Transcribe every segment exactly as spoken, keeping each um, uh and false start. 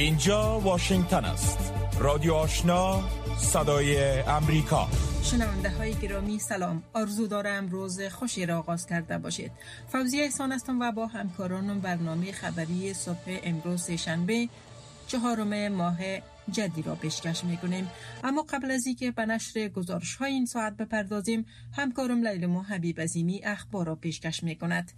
اینجا واشنگتن است. رادیو آشنا، صدای امریکا. شنونده های گرامی سلام، آرزو دارم روز خوشی را آغاز کرده باشید. فوزیه احسان هستم و با همکارانم برنامه خبری صبح امروز شنبه چهارم ماه جدی را پیشکش میکنیم. اما قبل از اینکه به نشر گزارش های این ساعت بپردازیم، همکارم لیلما حبیب عظیمی اخبار را پیشکش میکند.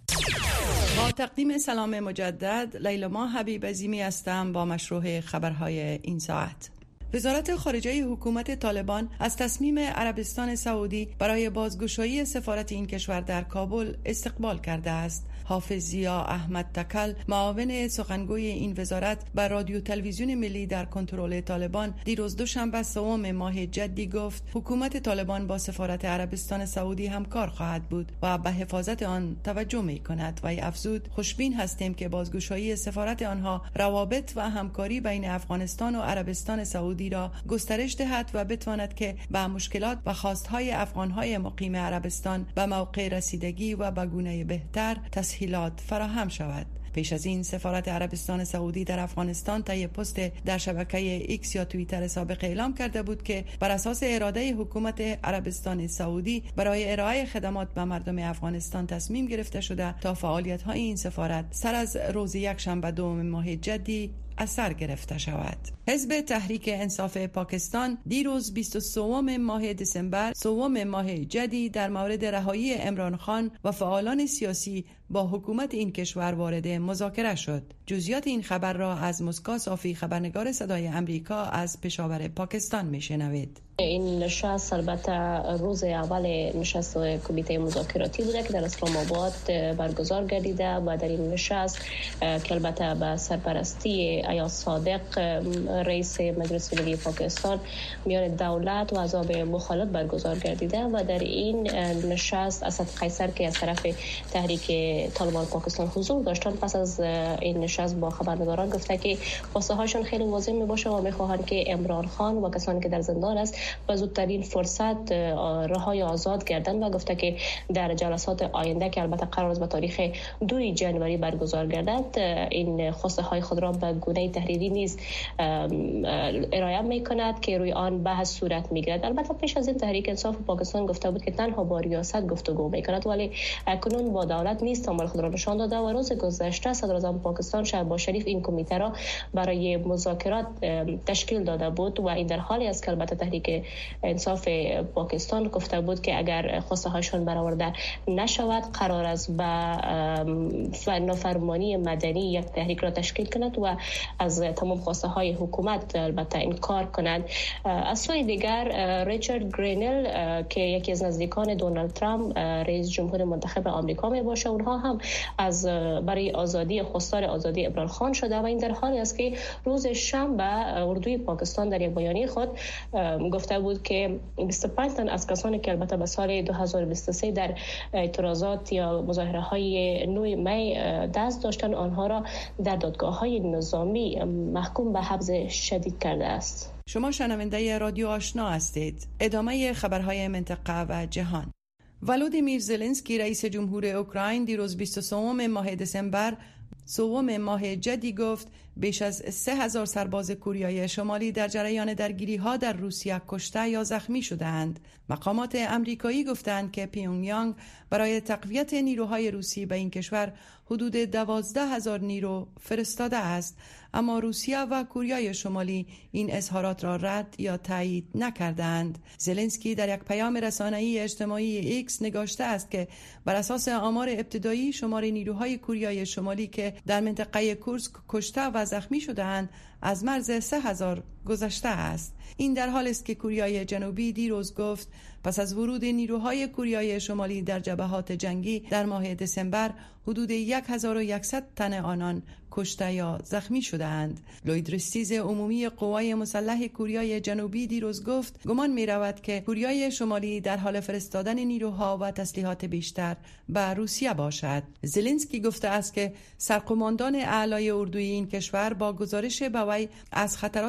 با تقدیم سلام مجدد، لیلما حبیب عظیمی هستم با مشروع خبرهای این ساعت. وزارت خارجه حکومت طالبان از تصمیم عربستان سعودی برای بازگشایی سفارت این کشور در کابل استقبال کرده است. حافظ ضیا احمد تکل، معاون سخنگوی این وزارت، بر رادیو تلویزیون ملی در کنترل طالبان دیروز دوشنبه سوم ماه جدی گفت حکومت طالبان با سفارت عربستان سعودی همکار خواهد بود و به حفاظت آن توجه می کند و افزود خوشبین هستیم که بازگشایی سفارت آنها روابط و همکاری بین افغانستان و عربستان سعودی را گسترش دهد و بتواند که به مشکلات و خواستهای افغانهای مقیم عربستان به موقع رسیدگی و به گونه بهتر تسهیلات فراهم شود. پیش از این سفارت عربستان سعودی در افغانستان طی پست در شبکه ایکس یا توییتر سابق اعلام کرده بود که بر اساس اراده حکومت عربستان سعودی برای ارائه خدمات به مردم افغانستان تصمیم گرفته شده تا فعالیت‌های این سفارت سر از روز یکشنبه دوم ماه جدی اثر گرفته شود. حزب تحریک انصاف پاکستان دیروز بیست و سوم ماه دسامبر سوم ماه جدی در مورد رهایی عمران خان و فعالان سیاسی با حکومت این کشور وارد مذاکره شد. جزئیات این خبر را از مسکو صافی، خبرنگار صدای امریکا از پشاور پاکستان میشنوید. این نشست البته روز اول نشست کمیته مذاکراتی بوده که در اسلام آباد برگزار گردیده و در این نشست که البته به سرپرستی ایاز صادق رئیس مجلس ملی پاکستان میان دولت و احزاب مخالف برگزار گردیده و در این نشست اسد قیصر که از طرف تحریک طالبان پاکستان حضور داشتن پس از این نشست با خبرنگاران گفته که خواسته هاشون خیلی واضح می باشه و میخواهند که عمران خان و کسانی که در زندان است و زودترین فرصت رهای آزاد گردن و گفته که در جلسات آینده که البته قرار است به تاریخ دو جنوری برگزار گردد این خواسته های خود را به گونه تحریری نیز ارائه میکند که روی آن بحث صورت میگیرد. البته پیش از این تحریک انصاف پاکستان گفته بود که تنها با ریاست گفتگو میکند، ولی اکنون با دولت نیست عمل خود را نشان داده و روز گذشته صدر اعظم پاکستان شهباز شریف این کمیته را برای مذاکرات تشکیل داده بود و این در حالی است که البته تحریک انصاف پاکستان گفته بود که اگر خواسته هاشون برآورده نشود قرار است به نافرمانی مدنی یک تحریک را تشکیل کند و از تمام خواسته های حکومت البته انکار کند. از سوی دیگر ریچارد گرینل که یکی از نزدیکان دونالد ترامپ رئیس جمهور منتخب آمریکا می باشه، اونها هم از برای آزادی خواستار آزادی عمران خان شده و این در حالی است که روز شنبه اردوی پاکستان در یک بیانیه خود گفته بود که بیست و پنج تن از کسانی که البته به سال دو هزار و بیست و سه در اعتراضات یا مظاهره های نه می دست داشتن آنها را در دادگاه های نظامی محکوم به حبس شدید کرده است. شما شنونده رادیو آشنا هستید. ادامه خبرهای منطقه و جهان. ولودیمیر زلنسکی رئیس جمهور اوکراین دیروز بیست و سوم ماه دسامبر سوم ماه جدی گفت بیش از سه هزار سرباز کوریای شمالی در جریان درگیری ها در روسیه کشته یا زخمی شدند. مقامات امریکایی گفتند که پیونگیانگ برای تقویت نیروهای روسی به این کشور حدود دوازده هزار نیرو فرستاده است، اما روسیه و کوریای شمالی این اظهارات را رد یا تایید نکردند. زلنسکی در یک پیام رسانه‌ای اجتماعی ایکس نگاشته است که بر اساس آمار ابتدایی شمار نیروهای کوریای شمالی که در منطقه کورسک کشته و زخمی شده‌اند از مرز سه هزار گذشته است. این در حالی است که کوریای جنوبی دیروز گفت پس از ورود نیروهای کوریای شمالی در جبهات جنگی در ماه دسامبر حدود هزار و صد تن آنان کشته یا زخمی شدند. لوید رستیز عمومی قوای مسلح کوریای جنوبی دیروز گفت گمان می رود که کوریای شمالی در حال فرستادن نیروها و تسلیحات بیشتر به روسیه باشد. زلنسکی گفته است که سرقماندان اعلای اردوی این کشور با گزارش به وی از خطرات فرستادن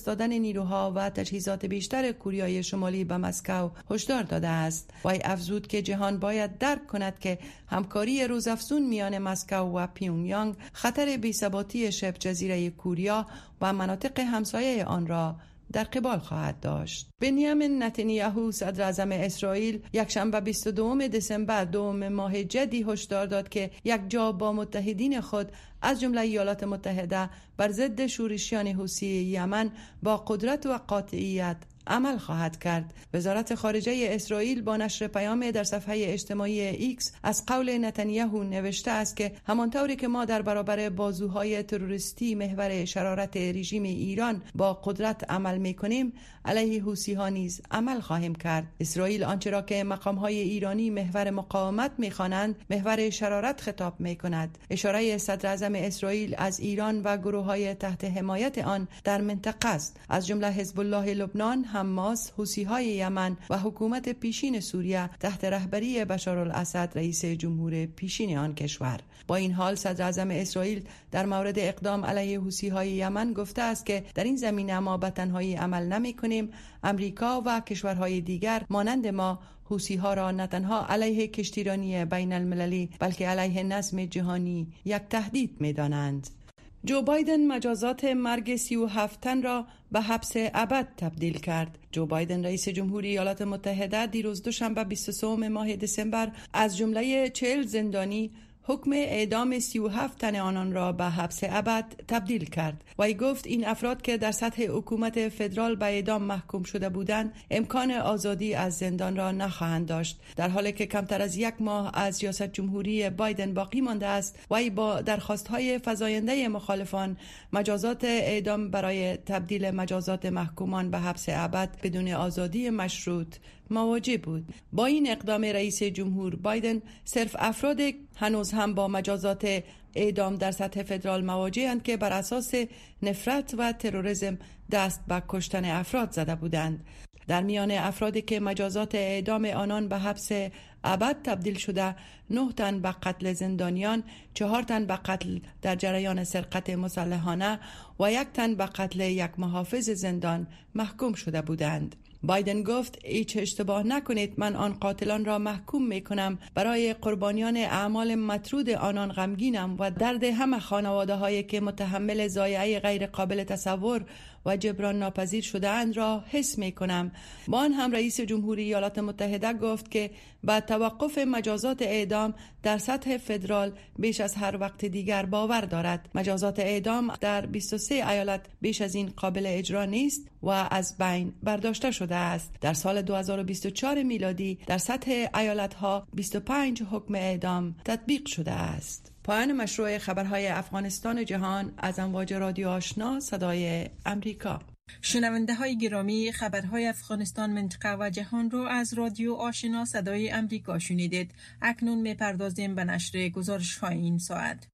فرستادن نیروها و تجهیزات بیشتر کوریای شمالی به مسکو هشدار داده است. وی افزود که جهان باید درک کند که همکاری روزافزون میان مسکو و پیونگیانگ خطر بی‌ثباتی شبه جزیره کوریا و مناطق همسایه آن را در قبال خواهد داشت. بنیامین نتانیاهو صدر اعظم اسرائیل یکشنبه بیست و دوم دسامبر دوم ماه جدی هشدار داد که یک جا با متحدین خود از جمله ایالات متحده بر ضد شورشیان حوثی یمن با قدرت و قاطعیت عمل خواهد کرد. وزارت خارجه اسرائیل با نشر پیام در صفحه اجتماعی ایکس از قول نتانیاهو نوشته است که همانطوری که ما در برابر بازوهای تروریستی محور شرارت رژیم ایران با قدرت عمل می‌کنیم، علیه حوثی‌ها نیز عمل خواهیم کرد. اسرائیل آنچه را که مقام‌های ایرانی محور مقاومت می‌خوانند محور شرارت خطاب می‌کند. اشاره صدر اعظم اسرائیل از ایران و گروه‌های تحت حمایت آن در منطقه است، از جمله حزب الله لبنان، حماس، حوثی‌های یمن و حکومت پیشین سوریه تحت رهبری بشارالاسد رئیس جمهور پیشین آن کشور. با این حال صدر اعظم اسرائیل در مورد اقدام علیه حوثی‌های یمن گفته است که در این زمینه ما به تنهایی عمل نمی‌کنیم. امریکا و کشورهای دیگر مانند ما حوثی‌ها را نه تنها علیه کشتیرانی بین المللی بلکه علیه نظم جهانی یک تهدید می‌دانند. جو بایدن مجازات مرگ سی و هفت تن را به حبس ابد تبدیل کرد. جو بایدن رئیس جمهوری ایالات متحده دیروز دوشنبه بیست و سوم ماه دسامبر از جمله چهل زندانی حکم اعدام سی و هفت تن آنان را به حبس ابد تبدیل کرد. وی گفت این افراد که در سطح حکومت فدرال به اعدام محکوم شده بودند امکان آزادی از زندان را نخواهند داشت. در حالی که کمتر از یک ماه از ریاست جمهوری بایدن باقی مانده است، وی با درخواست‌های فزاینده مخالفان مجازات اعدام برای تبدیل مجازات محکومان به حبس ابد بدون آزادی مشروط مواجه بود. با این اقدام رئیس جمهور بایدن صرف افراد هنوز هم با مجازات اعدام در سطح فدرال مواجه‌اند که بر اساس نفرت و تروریسم دست به کشتن افراد زده بودند. در میان افرادی که مجازات اعدام آنان به حبس ابد تبدیل شده، نه تن به قتل زندانیان، چهار تن به قتل در جریان سرقت مسلحانه و یک تن به قتل یک محافظ زندان محکوم شده بودند. بایدن گفت هیچ اشتباه نکنید، من آن قاتلان را محکوم می کنم. برای قربانیان اعمال مطرود آنان غمگینم و درد همه خانواده هایی که متحمل ضایعه غیر قابل تصور و جبران ناپذیر شده اند را حس می کنم. با آن هم رئیس جمهوری ایالات متحده گفت که با توقف مجازات اعدام در سطح فدرال بیش از هر وقت دیگر باور دارد. مجازات اعدام در بیست و سه ایالت بیش از این قابل اجرا نیست و از بین برداشته شده است. در سال دو هزار و بیست و چهار میلادی در سطح ایالت ها بیست و پنج حکم اعدام تطبیق شده است. پایان مشروع خبرهای افغانستان جهان از امواج رادیو آشنا صدای امریکا. شنونده های گرامی، خبرهای افغانستان، منطقه و جهان رو از رادیو آشنا صدای امریکا شنیدید. اکنون میپردازیم به نشر گزارش های این ساعت.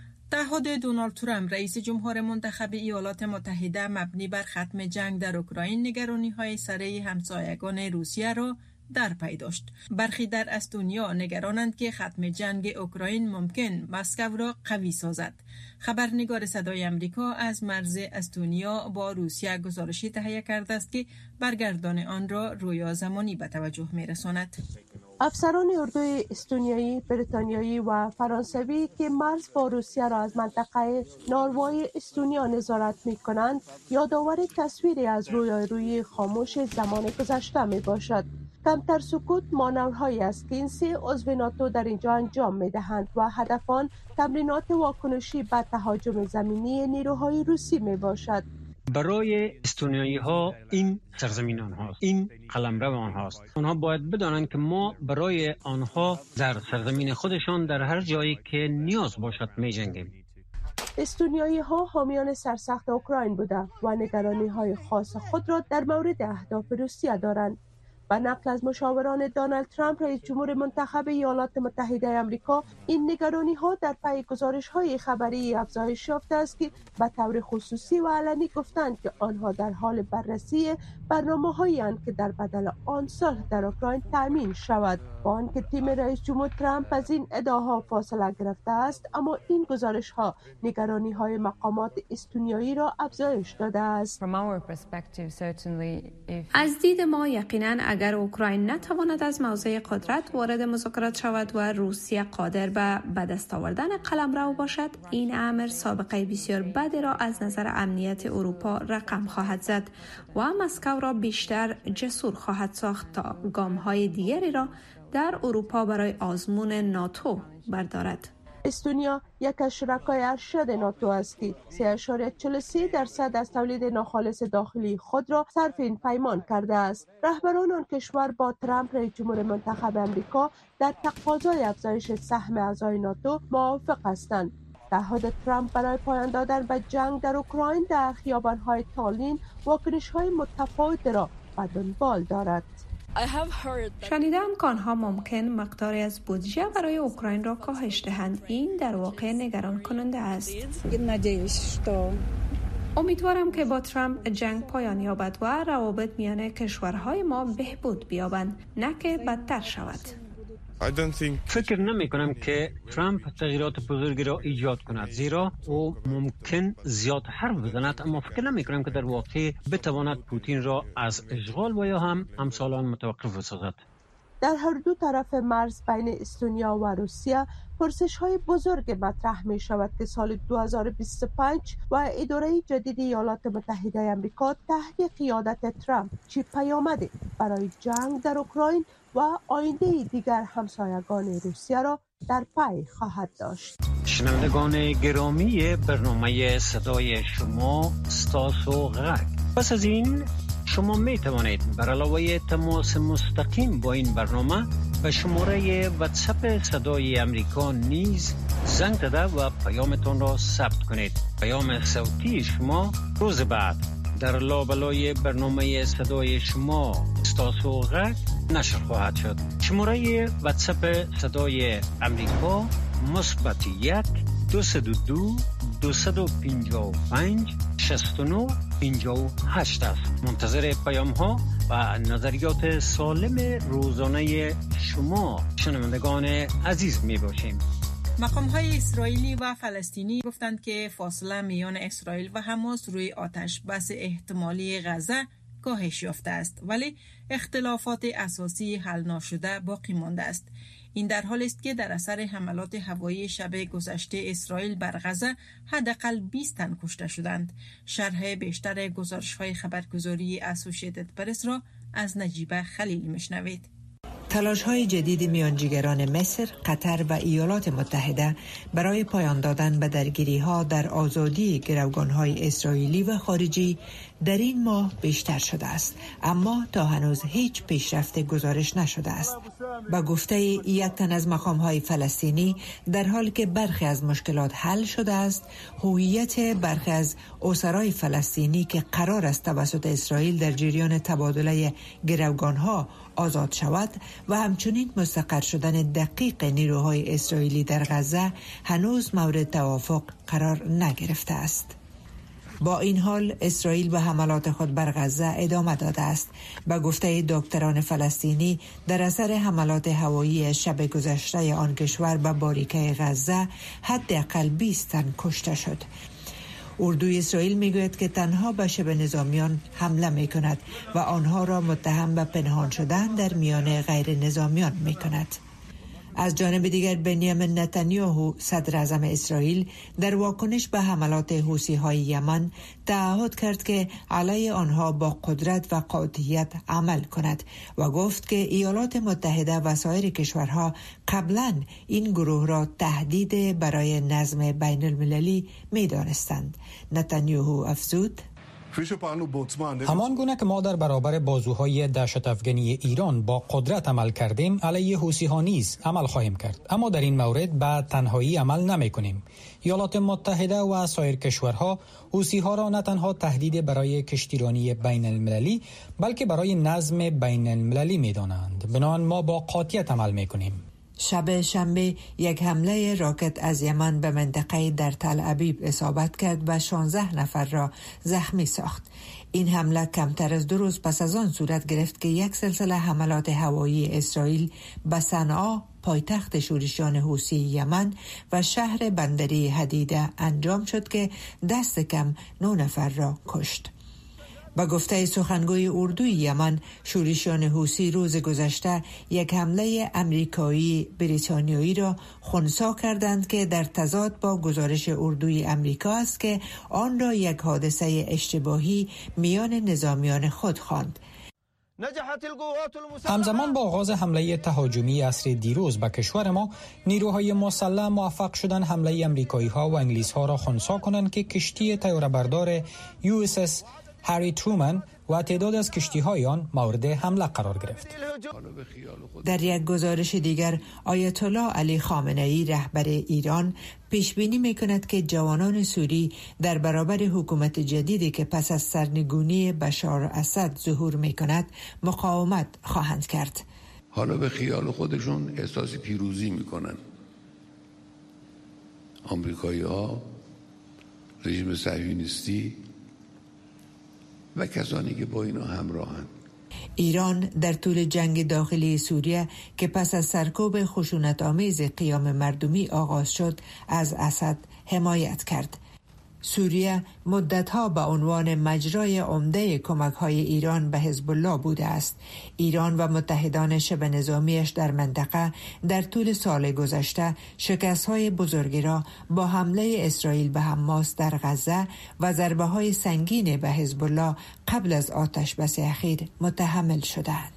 تعهد دونالد ترامپ رئیس جمهور منتخب ایالات متحده مبنی بر ختم جنگ در اوکراین نگرانی های سره همسایگان روسیه را در پی داشت. برخی در استونیا نگرانند که ختم جنگ اوکراین ممکن مسکو را قوی سازد. خبرنگار صدای امریکا از مرز استونیا با روسیه گزارشی تهیه کرده است که برگردان آن را رویا زمانی به توجه می‌رساند. افسران اردوی استونیایی، بریتانیایی و فرانسوی که مرز با روسیه را از منطقه ناروای استونیا نظارت می‌کنند، یادآور تصویری از رویارویی خاموش زمان گذشته می‌باشد. کمتر سکوت مانورهایی است که این سه عضو ناتو در اینجا انجام می‌دهند و هدفان تمرینات واکنشی به تهاجم زمینی نیروهای روسی میباشد. برای استونیایی ها این سرزمین آنهاست، این قلمرو آنهاست. آنها باید بدانند که ما برای آنها در سرزمین خودشان در هر جایی که نیاز باشد می جنگیم. استونیایی ها حامیان سرسخت اوکراین بوده و نگرانی های خاص خود را در مورد اهداف روسیه دارند. و نقل از مشاوران دونالد ترامپ رئیس جمهور منتخب ایالات متحده آمریکا، این نگرانی ها در پی گزارش های خبری افزایش یافته است که به طور خصوصی و علنی گفتند که آنها در حال بررسی برنامه هایی اند که در بدل آن صلح در اوکراین تامین شود. با آنکه تیم رئیس جمهور ترامپ از این ادعاها فاصله گرفته است، اما این گزارش ها نگرانی های مقامات استونیایی را افزایش داده است. از دید ما یقینا اگر اوکراین نتواند از موضع قدرت وارد مذاکرات شود و روسیه قادر به به دست آوردن قلمرو باشد، این امر سابقه بسیار بدی را از نظر امنیت اروپا رقم خواهد زد و مسکو را بیشتر جسور خواهد ساخت تا گام‌های دیگری را در اروپا برای آزمون ناتو بردارد. استونیا یک از شرکای ارشد ناتو است که سه اشاره چهل و سه درصد از تولید ناخالص داخلی خود را صرف این پیمان کرده است. رهبران آن کشور با ترامپ رئیس جمهور منتخب آمریکا در تقاضای افزایش سهم اعضای ناتو موافق هستند. تعهد ترامپ برای پایان دادن به جنگ در اوکراین در خیابان‌های تالین واکنش‌های متفاوت را به دنبال دارد. شنیدم که آنها ممکن مقداری از بودجه برای اوکراین را کاهش دهند. این در واقع نگران کننده است. امیدوارم که با ترامپ جنگ پایان یابد و روابط میان کشورهای ما بهبود بیابند، نه که بدتر شود. فکر نمی کنم که ترامپ تغییرات بزرگی را ایجاد کند، زیرا او ممکن زیاد حرف بزند، اما فکر نمی کنم که در واقع بتواند پوتین را از اشغال و یا هم همسالان متوقف بسازد. در هر دو طرف مرز بین استونیا و روسیه پرسش های بزرگ مطرح می شود که سال دو هزار و بیست و پنج و اداره جدید ایالات متحده آمریکا تحت قیادت ترامپ چه پیامدی برای جنگ در اوکراین و آینده دیگر همسایگان روسیه را در پی خواهد داشت. شنوندگان گرامی برنامه صدای شما ستاس و غرق، پس از این شما می توانید بر علاوه تماس مستقیم با این برنامه به شماره واتساپ صدای امریکا نیز زنگ زده و پیامتان را ثبت کنید. پیام صوتی شما روز بعد در لابلای برنامه صدای شما ستاس و غرق نشر خواهد شد. شماره واتساپ صدای امریکا مثبت یک دو صد و دو دویست و پنجاه و پنج شصت و نه پنجاه و هشت است. منتظر پیام ها و نظریات سالم روزانه شما شنوندگان عزیز می باشیم. مقام های اسرائیلی و فلسطینی گفتند که فاصله میان اسرائیل و حماس روی آتش بس احتمالی غزه کاهش یافته است، ولی اختلافات اساسی حل نشده باقی مانده است. این در حالی است که در اثر حملات هوایی شب گذشته اسرائیل بر غزه حداقل بیست تن کشته شدند. شرح بیشتر گزارش‌های خبرگزاری اسوسییتد پرس را از نجیبه خلیل میشنوید. تلاش‌های جدید میانجیگران مصر، قطر و ایالات متحده برای پایان دادن به درگیری‌ها در آزادی گروگان‌های اسرائیلی و خارجی در این ماه بیشتر شده است، اما تا هنوز هیچ پیشرفت گزارش نشده است. با گفته یک تن از مقام‌های فلسطینی، در حالی که برخی از مشکلات حل شده است، هویت برخی از اسرای فلسطینی که قرار است توسط اسرائیل در جریان تبادله گروگان‌ها آزاد شود و همچنین مستقر شدن دقیق نیروهای اسرائیلی در غزه هنوز مورد توافق قرار نگرفته است. با این حال اسرائیل به حملات خود بر غزه ادامه داده است. به گفته دکتران فلسطینی، در اثر حملات هوایی شب گذشته آن کشور به باریکه غزه حداقل بیست تن کشته شد. اردوی اسرائیل میگوید که تنها به شبه نظامیان حمله می کند و آنها را متهم به پنهان شدن در میان غیر نظامیان می کند. از جانب دیگر بنیامین نتانیاهو صدر اعظم اسرائیل در واکنش به حملات حوثی‌های یمن تعهد کرد که علیه آنها با قدرت و قاطعیت عمل کند و گفت که ایالات متحده و سایر کشورها قبلا این گروه را تهدید برای نظم بین المللی می دانستند. نتانیاهو افزود: همان گونه که ما در برابر بازوهای دهشت افغانی ایران با قدرت عمل کردیم، علیه حوثی ها نیز عمل خواهیم کرد. اما در این مورد به تنهایی عمل نمی کنیم. ایالات متحده و سایر کشورها حوثی ها را نه تنها تهدید برای کشتیرانی بین المللی بلکه برای نظم بین المللی می دانند. بنابراین ما با قاطعیت عمل می کنیم. شب شنبه یک حمله راکت از یمن به منطقه در تل ابیب اصابت کرد و شانزده نفر را زخمی ساخت. این حمله کمتر از دو روز پس از آن صورت گرفت که یک سلسله حملات هوایی اسرائیل به صنعا، پایتخت شورشیان حوثی یمن و شهر بندری حدیده انجام شد که دست کم نه نفر را کشت. با گفته سخنگوی اردوی یمن، شورشیان حوثی روز گذشته یک حمله امریکایی بریتانیایی را خنثی کردند که در تضاد با گزارش اردوی امریکا است که آن را یک حادثه اشتباهی میان نظامیان خود خواند. همزمان با آغاز حمله تهاجمی عصر دیروز به کشور ما، نیروهای مسلح موفق شدند حمله امریکایی ها و انگلیس ها را خنثی کنند که کشتی طیاره‌بردار یو اس اس هری ترومن و تعداد از کشتی‌های آن مورد حمله قرار گرفت. در یک گزارش دیگر، آیت الله علی خامنه‌ای رهبر ایران پیش بینی می‌کند که جوانان سوری در برابر حکومت جدیدی که پس از سرنگونی بشار اسد ظهور می‌کند مقاومت خواهند کرد. حالا به خیال خودشون احساس پیروزی می‌کنن. آمریکایی‌ها، رژیم صهیونیستی و کسانی که با اینا همراهند. ایران در طول جنگ داخلی سوریه که پس از سرکوب خشونت‌آمیز قیام مردمی آغاز شد، از اسد حمایت کرد. سوریه مدتها به عنوان مجرای عمده کمک‌های ایران به حزب الله بوده است. ایران و متحدان شبه نظامیش در منطقه در طول سال گذشته شکست‌های بزرگی را با حمله اسرائیل به حماس در غزه و ضربه‌های سنگین به حزب الله قبل از آتش بس اخیر متحمل شدند.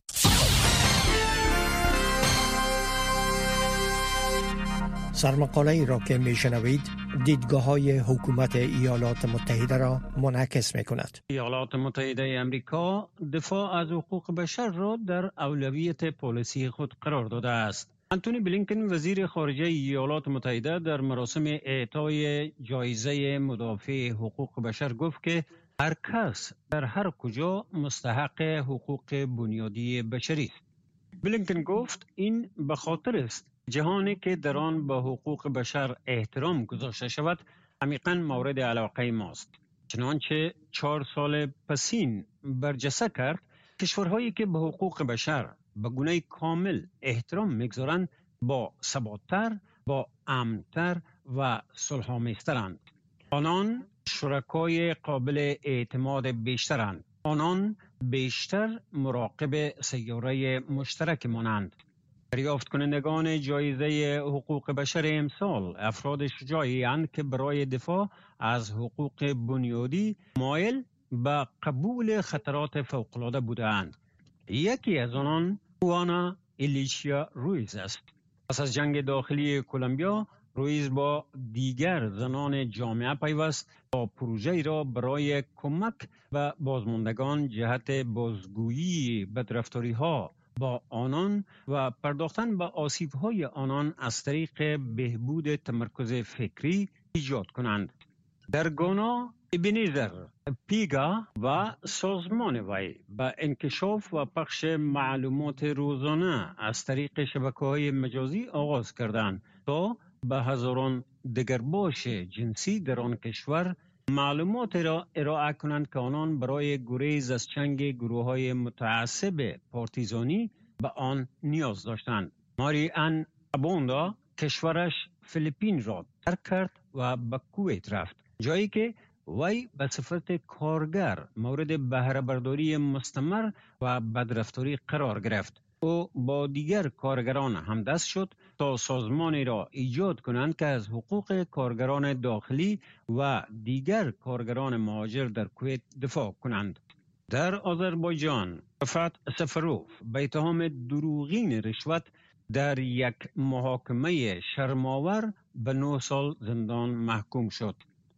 سرمقاله ای را که می شنوید دیدگاه های حکومت ایالات متحده را منعکس می کند. ایالات متحده امریکا دفاع از حقوق بشر را در اولویت پالیسی خود قرار داده است. انتونی بلینکن وزیر خارجه ایالات متحده در مراسم اعطای جایزه مدافع حقوق بشر گفت که هر کس در هر کجا مستحق حقوق بنیادی بشری است. بلینکن گفت این به خاطر است جهانی که در آن به حقوق بشر احترام گذاشته شود عمیقاً مورد علاقه ماست. چنانچه چهار سال پسین برجسته کرد کشورهایی که به حقوق بشر به گونه کامل احترام میگذارند با ثبات‌تر، با امن‌تر و صلح‌آمیزترند. آنان شرکای قابل اعتماد بیشترند. آنان بیشتر مراقب سیاره مشترک مانند. دریافت کنندگان جایزه حقوق بشر امسال افراد شجاعی اند که برای دفاع از حقوق بنیادی مایل به قبول خطرات فوق‌العاده بودند. یکی از آنان جوانا الیشیا رویز است. پس از جنگ داخلی کلمبیا، رویز با دیگر زنان جامعه پیوست تا پروژه‌ای را برای کمک به بازماندگان جهت بازگویی بدرفتاری‌ها با آنان و پرداختن به آسیب‌های آنان از طریق بهبود تمرکز فکری ایجاد کنند. در گانا، ابنیزر پیگا و سازمان وی به انکشاف و پخش معلومات روزانه از طریق شبکه‌های مجازی آغاز کردند تا به هزاران دگرباش جنسی در آن کشور معلومات را ارائه کنند که آنان برای گریز از چنگ گروه‌های متعصب پارتیزانی به آن نیاز داشتند. ماری ان ابوندا کشورش فیلیپین را ترک کرد و به کویت رفت، جایی که وی به صفت کارگر مورد بهره برداری مستمر و بدرفتاری قرار گرفت. او با دیگر کارگران همدست شد تا سازمانی را ایجاد کنند که از حقوق کارگران داخلی و دیگر کارگران مهاجر در کویت دفاع کنند. در آذربایجان، رفعت سفروف به اتهام دروغین رشوت در یک محاکمه شرم‌آور به نه سال زندان محکوم شد.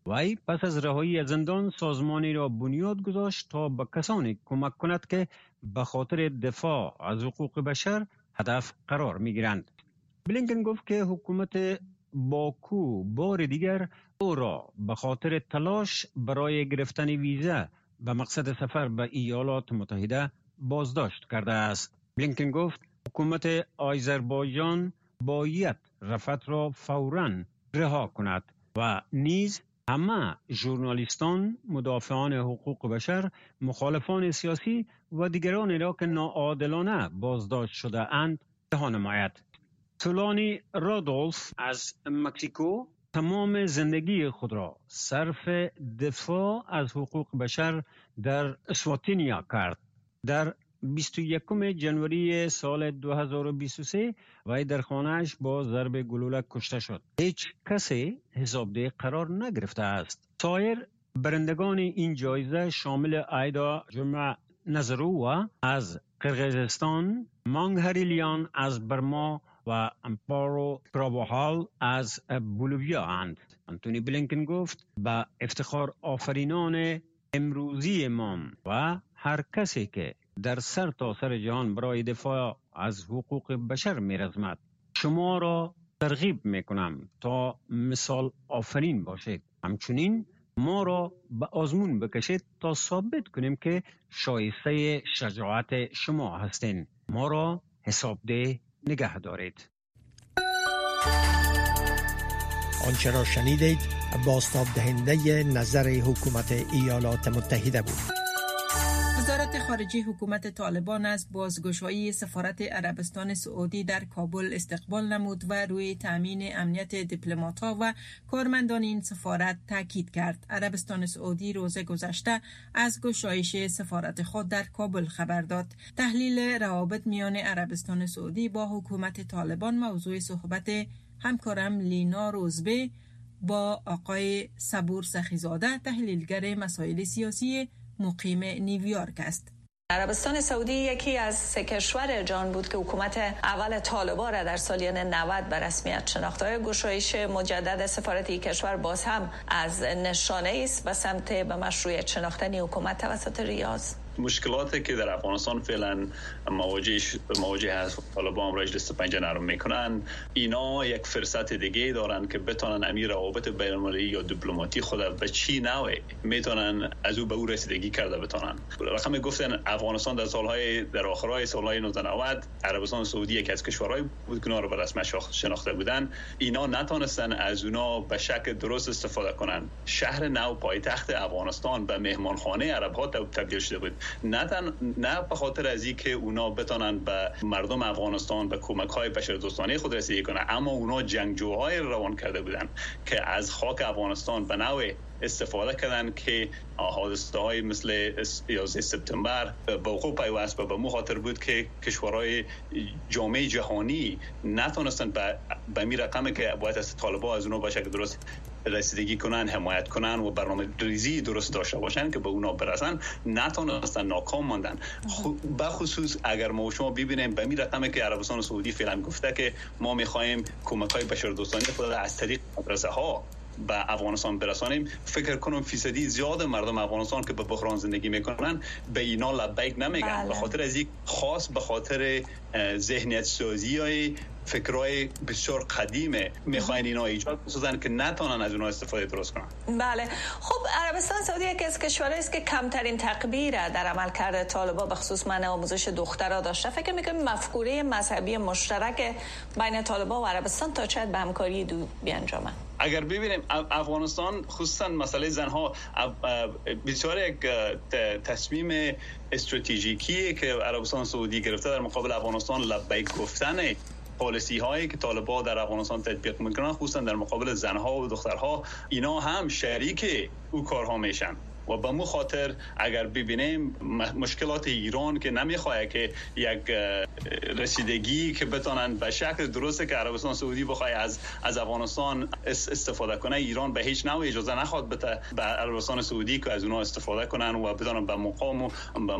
وی پس از رهایی از زندان سازمانی را بنیاد گذاشت تا به کسانی کمک کند که به خاطر دفاع از حقوق بشر هدف قرار می گیرند. بلینکن گفت که حکومت باکو بار دیگر او را به خاطر تلاش برای گرفتن ویزا به مقصد سفر به ایالات متحده بازداشت کرده است. بلینکن گفت حکومت آذربایجان باید رفت را فوراً رها کند و نیز همه ژورنالیستان، مدافعان حقوق بشر، مخالفان سیاسی و دیگرانی را که ناعادلانه بازداشت شده اند رها نماید. تولانی رادولف از مکزیکو تمام زندگی خود را صرف دفاع از حقوق بشر در اسواتینیا کرد. در بیست و یکم ژانویه سال دو هزار و بیست و سه وی در خانه‌اش با ضرب گلوله کشته شد. هیچ کسی حسابده قرار نگرفته است. سایر برندگان این جایزه شامل ایدا جمعه نظرو از قرقیزستان، مانگ هریلیان از برما و امپارو پراوهال از بولیویا اند. انتونی بلینکن گفت به افتخار آفرینان امروزی ما و هر کسی که در سر تا سر جهان برای دفاع از حقوق بشر می‌رزمد شما را ترغیب میکنم تا مثال آفرین باشید. همچنین ما را به آزمون بکشید تا ثابت کنیم که شایسته شجاعت شما هستین. ما را حسابده نگه دارید. آنچه را شنیدید بازتاب دهنده نظر حکومت ایالات متحده بود. وزارت خارجه حکومت طالبان از بازگشایی سفارت عربستان سعودی در کابل استقبال نمود و روی تامین امنیت دیپلمات‌ها و کارمندان این سفارت تاکید کرد. عربستان سعودی روز گذشته از گشایش سفارت خود در کابل خبر داد. تحلیل روابط میان عربستان سعودی با حکومت طالبان موضوع صحبت همکارم لینا روزبه با آقای صبور سخیزاده، تحلیلگر مسائل سیاسی مقیم نیویورک است. عربستان سعودی یکی از سه کشور جهان بود که حکومت اول طالبان را در سالیان نود به رسمیت شناخت. گشایش مجدد سفارت این کشور باز هم از نشانه است به سمت به مشروعیت شناختن حکومت توسط ریاض. مشکلاتی که در افغانستان فعلا مواجه مواجه هست طالبان را دست پنجه نرم میکنن، اینا یک فرصت دیگه دارن که بتونن امیر روابط بین المللی یا دیپلماتی خود به چی نوع میتونن از او به او رسیدگی کرده بتونن. رقم گفتن افغانستان در سالهای در آخرای سالهای نوزده نود عربستان سعودی یکی از کشورهای بود که اونا رو به رسمیت شناخته بودن. اینا نتونستن از اونا به شکل درست استفاده کنن. شهر نو پایتخت افغانستان به مهمانخانه عرب ها تبدیل شده بود. نه تن... نه به خاطر از اینکه اونا بتونن به مردم افغانستان به کمک‌های بشردوستانه خود رسیدگی کنن، اما اونا جنگجوهای روان کرده بودن که از خاک افغانستان به نوع استفاده کردن که حادثه‌های مثل یازده سپتامبر به وقوع پیوست و به مو خاطر بود که کشورهای جامعه جهانی نتونستن به به می رقمی که باید از طالبان از اونها به شکل درست رسیدگی کنن، حمایت کنن و برنامه ریزی درست داشته باشن که به اونا برسن، نتونستن، ناکام ماندن. به خصوص اگر ما شما ببینیم به می رقمی که عربستان سعودی فعلا گفته که ما می‌خوایم کمک‌های بشردوستانه خود از طریق مدرسه ها به افغانستان برسانیم، فکر کنم فیصدی زیاد مردم افغانستان که به بحران زندگی میکنن به اینا لبیک نمیگن. بله. به خاطر از این خاص به خاطر ذهنیت سازی های فکرهای بسیار قدیمه میخواین اینا ایجاد بسازن که نتونن از اونها استفاده درست کنن. بله. خب عربستان سعودی یکی از کشورهایی است که کمترین تقبیر در عملکرد طالبان به خصوص منع آموزش دخترها داشته. فکر میکنم مفکوره مذهبی مشترک بین طالبان و عربستان تا چقدر به همکاری دو بیانجامه؟ اگر ببینیم افغانستان خصوصا مسئله زنها بسیار یک تصمیم استراتژیکی که عربستان سعودی گرفته در مقابل افغانستان لبیک گفتن پالیسی هایی که طالبان در افغانستان تطبیق میکنن خصوصا در مقابل زنها و دخترها، اینا هم شریک او کارها میشن. و به مو خاطر اگر ببینیم مشکلات ایران که نمیخواد که یک رسیدگی که بتونن به شکل درسته که عربستان سعودی بخواد از از افغانستان استفاده کنه، ایران به هیچ نوع اجازه نخواد بده به عربستان سعودی که از اونها استفاده کنن و بتونن به مقام و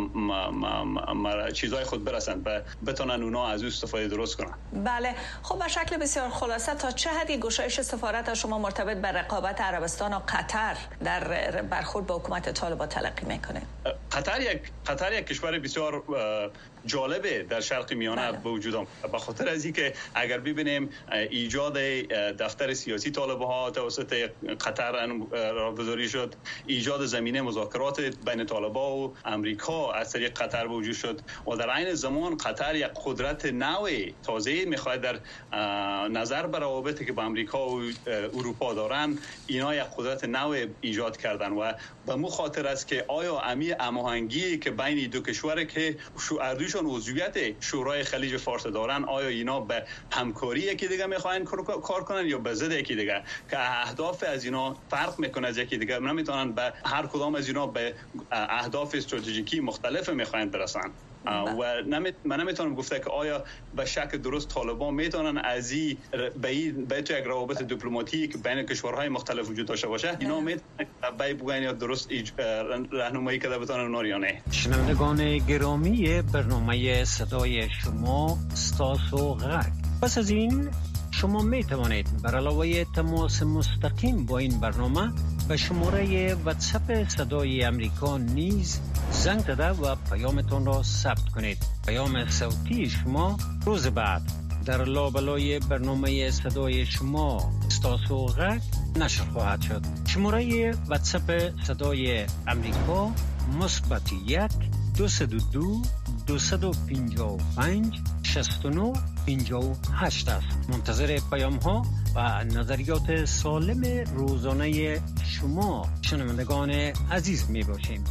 به چیزای خود برسن، بتونن اونها از اون استفاده درست کنن. بله، خب به شکل بسیار خلاصه تا چه حدی گشایش سفارت شما مرتبط به رقابت عربستان و قطر در برخورد با حکومت طالبان تلقی میکنه؟ قطر یک قطر یک کشور بسیار جالبه در شرق میانه به وجود آمد، به خاطر از اینکه اگر ببینیم ایجاد دفتر سیاسی طالبان ها توسط قطر راهگذاری شد، ایجاد زمینه مذاکرات بین طالبان و امریکا از طریق قطر به وجود شد و در عین زمان قطر یک قدرت نو تازه میخواد در نظر بر روابطی که با امریکا و اروپا دارن، اینا یک قدرت نو ایجاد کردن و به مو خاطر است که آیا امی هماهنگی که بین دو کشور که اردوشون عضویت شورای خلیج فارس دارن، آیا اینا به همکاری یکی دیگه میخواین کار کنن یا به ضد یکی دیگه، که اهداف از اینا فرق میکنه از یکی دیگه، نمیتونن به هر کدام از اینا به اهداف استراتژیکی مختلف میخواین برسن. و نمی... من نمیتونم گفته که آیا به شکل درست طالبان میتونن از این به تو یک روابط دیپلماتیک بین کشورهای مختلف وجود داشته باشه، اینا میتونن به بگن یا درست ایج... راهنمایی کرده بتونن اونا یا نه. شنوندگان گرامی، برنامه صدای شما استاس و غرق. پس از این شما می توانید بر علاوه تماس مستقیم با این برنامه به شماره واتساپ صدای امریکا نیز زنگ زده و پیامتان را ثبت کنید. پیام صوتی شما روز بعد در لابلای برنامه صدای شما استاس و غرق نشر خواهد شد. شماره واتساپ صدای امریکا مثبت یک دو صد و دو دویست و پنجاه و پنج شصت و نه پنجاه و هشت است. منتظر پیام ها و نظریات سالم روزانه شما شنوندگان عزیز می باشیم.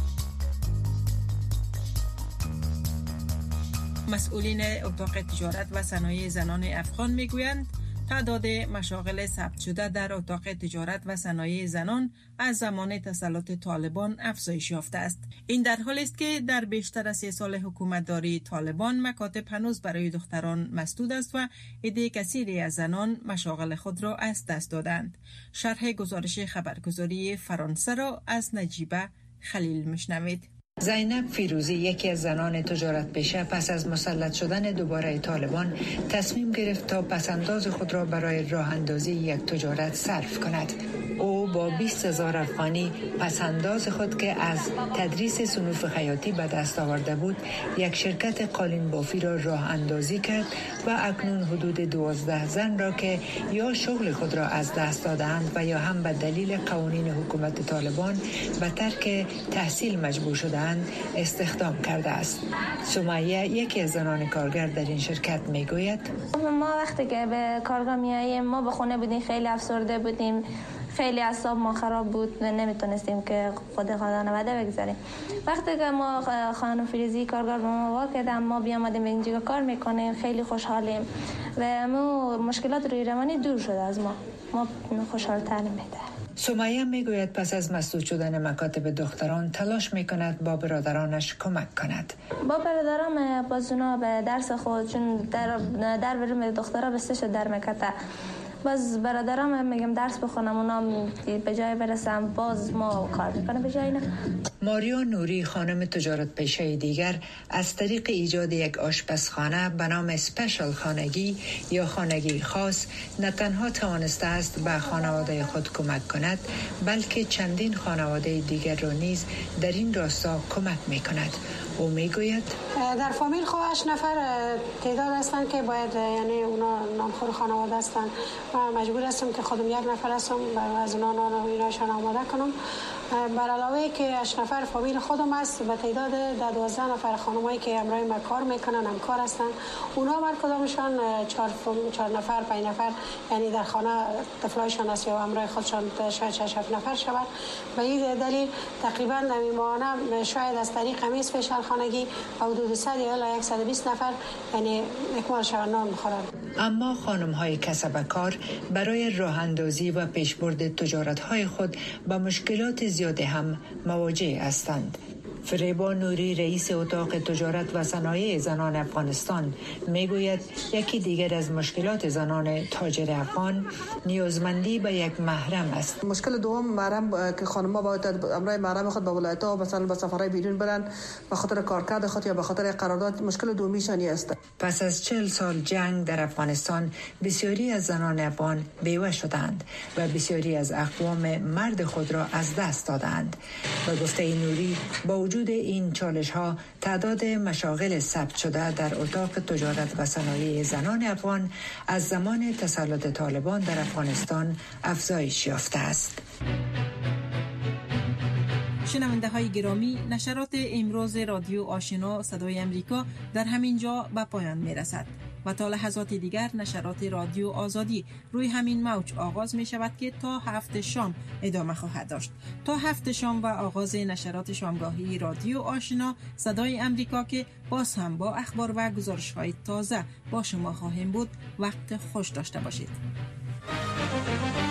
مسئولین اتاق تجارت و صنایع زنان افغان میگویند تعداد مشاغل ثبت شده در اتاق تجارت و صنایع زنان از زمان تسلط طالبان افزایش یافته است. این در حالی است که در بیشتر از سه سال حکومتداری طالبان مکاتب هنوز برای دختران مسدود است و عده کثیری از زنان مشاغل خود را از دست دادند. شرح گزارش خبرگزاری فرانسه را از نجیبه خلیل میشنوید. زینب فیروزی، یکی از زنان تجارت پیشه، پس از مسلط شدن دوباره طالبان تصمیم گرفت تا پسنداز خود را برای راه اندازی یک تجارت صرف کند. او با بیست هزار افغانی پسنداز خود که از تدریس صنوف خیاطی به دست آورده بود، یک شرکت قالین بافی را راه اندازی کرد و اکنون حدود دوازده زن را که یا شغل خود را از دست دادند و یا هم به دلیل قوانین حکومت طالبان به ترک تحصیل مجبور شدند استخدام کرده است. سمیه، یکی از زنان کارگر در این شرکت، میگوید ما وقتی که به کارگاه میاییم، ما به خونه بودیم، خیلی افسرده بودیم، خیلی اعصاب ما خراب بود، نمیتونستیم که خود خانواده بگذاریم. وقتی که ما خانم فیروزی کارگر به ما واکدن، ما بیامدیم اینجا کار میکنیم، خیلی خوشحالیم و ما مشکلات روی روانی دور شده از ما، ما خوشحال‌تر میده. سمیه میگوید پس از مسدود شدن مکاتب دختران تلاش میکند با برادرانش کمک کند. با برادرام باز اونا به درس خود، چون در در بریم دخترها بسته شد در مکاتب، باز برادرام میگم درس بخونم، اونا به جای برسم، باز ما کار میکنم به جای نه. ماریا نوری، خانم تجارت پیشه دیگر، از طریق ایجاد یک آشپزخانه به نام اسپیشال خانگی یا خانگی خاص نه تنها توانسته است به خانواده خود کمک کند، بلکه چندین خانواده دیگر را نیز در این راستا کمک میکند. او میگوید در فامیل خو هشت نفر تعداد هستند که باید، یعنی اونا نامخور خانواده هستند و مجبور هستم که خودم یک نفر هستم از اونا نان و ایناشان آماده کنم. بر علاوه که هشت نفر فامیل خودم است، به تعداد دوازده نفر خانمایی که همراه ما کار میکنن، همکار هستن، اونا هر کدامشان چهار چهار نفر پنج نفر، یعنی در خانه طفلایشان است یا همراه خودشان شاید شش هفت نفر شود. به این دلیل تقریبا نمیمانه شاید از طریق همین اسپیشال خانگی حدود صد یا صد و بیست نفر یعنی اکمال شوند نان میخورند. اما خانم‌های کسب‌کار برای راه اندازی و پیشبرد تجارت‌های خود با مشکلات زیاد هم مواجه هستند. فریبا نوری رئیس اتاق تجارت و صنایع زنان افغانستان میگوید یکی دیگر از مشکلات زنان تاجر افغان نیازمندی به یک محرم است. مشکل دوم محرم که خانم‌ها باید امرای محرم خود به ولایت‌ها مثلا به سفرهای بیرون برن به خاطر کارکرد خود یا به خاطر قرارداد، مشکل دومیشانی است. پس از چهل سال جنگ در افغانستان بسیاری از زنان افغان بیوه شدند و بسیاری از اقوام مرد خود را از دست دادند. به گفته نوری با وجود این چالش ها تعداد مشاغل ثبت شده در اتاق تجارت و صنایع زنان افغان از زمان تسلط طالبان در افغانستان افزایش یافته است. شنونده های گرامی، نشرات امروز رادیو آشنا صدای امریکا در همین جا به پایان می رسد و تا لحظات دیگر نشرات رادیو آزادی روی همین موج آغاز می شود که تا هفت شام ادامه خواهد داشت. تا هفت شام و آغاز نشرات شامگاهی رادیو آشنا صدای امریکا که باز هم با اخبار و گزارش های تازه با شما خواهیم بود. وقت خوش داشته باشید.